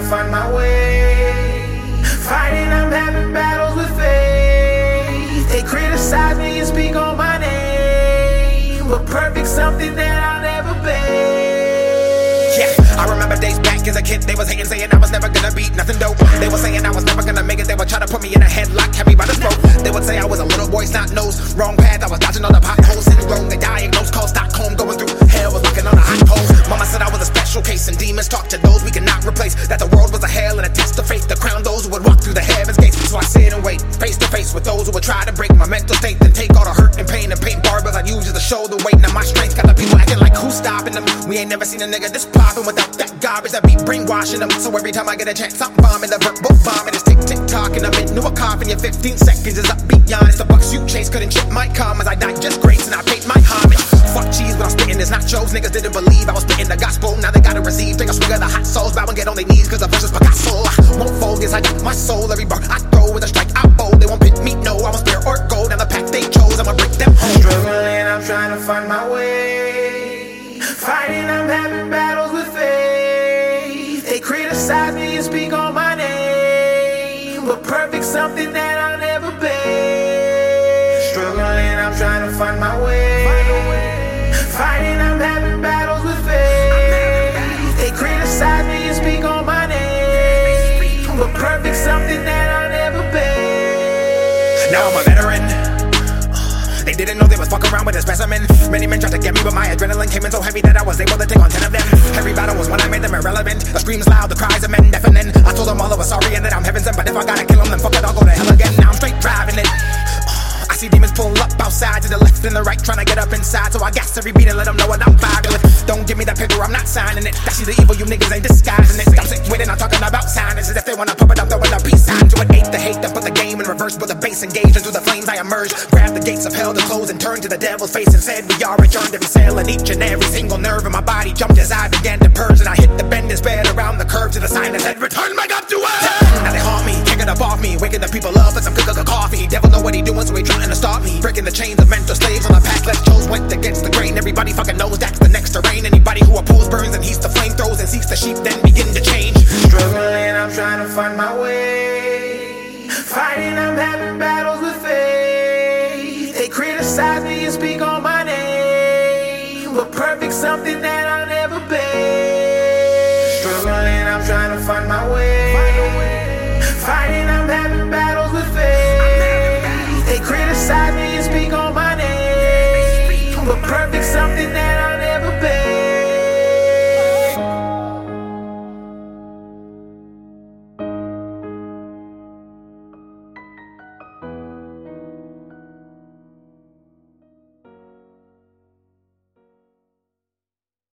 find my way. Fighting, I'm having battles with faith. They criticize me and speak on my name, but perfect's something that I'll never be. Yeah, I remember days back as a kid, they was hating, saying I was never gonna beat nothing dope. They were saying I was never gonna make it, they would try to put me in a headlock, have me by the throat. They would say I was a little boy, snot nose, wrong path, I was dodging all the potholes. Syndrome, they diagnosed, called Stockholm, going through hell, was looking on a hot pole. Mama said I was a special case, and demons talk to those we cannot replace. That the world was a hell and a test of faith, to crown those who would walk through the heaven's gates. So I sit and wait, face to face with those who would try to break my mental state, then take all the hurt and pain and paint barbers I use as a shoulder weight. Now my strength got the people acting like who's stopping them. We ain't never seen a nigga this poppin' without that garbage that be brainwashing them. So every time I get a chance, I'm bombing the verbal bombing. It's tick tick tock and I'm into a coffin. Your 15 seconds is up beyond. It's the bucks you chase couldn't chip my commas. I died just grace and I paid my homage. Fuck cheese when I'm spitting this nachos. Niggas didn't believe I was spitting the gospel. Now they gotta receive. Take a swig of the hot souls. Bow and get on their knees cause the verse is Picasso. I won't fold cause I got my soul. Every bar I throw with a strike I bold. They won't pit me, no. I was spare or gold. Now the pack they chose, I'ma break them home. Struggling, I'm trying to find my way. Fighting, I'm having battles with faith. They criticize me and speak on my name, but perfect's something that I'll never be. Struggling, I'm trying to find my way. Fighting, I'm having battles with faith. They criticize me and speak on my name, but perfect's something that I'll never be. Now I'm a veteran. They didn't know they was fucking around with a specimen. Many men tried to get me, but my adrenaline came in so heavy that I was able to take on 10 of them. Every battle was when I made them irrelevant. The screams loud, the cries of men deafening. I told them all I was sorry and that I'm heaven sent, but if I gotta kill them, then fuck it, I'll go to hell again. Now I'm straight driving it. I see demons pull up outside to the left and the right, trying to get up inside. So I gas every beat and let them know what I'm vibing with. Don't give me that paper, I'm not signing it. That's the evil, you niggas ain't disguising it. I'm sick with it, I'm talking about signings. As if they wanna pump it up, throwing a peace sign to it. Hate the hate, then put the game in reverse. With the bass engaged into the flames I emerge. Grab the gates of hell to close and turn to the devil's face and said we are adjourned. Every cell and each and every single nerve in my body jumped as I began to purge. And I hit the bend and sped around the curve to the sign that said return back up to earth. Now they haunt me, kicking up off me, waking the people up as I'm cooking coffee. Devil know what he doing, so he trying to stop me. Breaking the chains of mental slaves on a path less chose, went against the grain. Everybody fucking knows that's the next terrain. Anybody who opposes burns and heats the flame, throws and seeks the sheep, then begin to change. Struggling, I'm trying to find my way. Fighting, I'm having battles with faith. They criticize me and speak on my name, but perfect's something that I'll never be. Struggling, I'm trying to find my way. Fighting,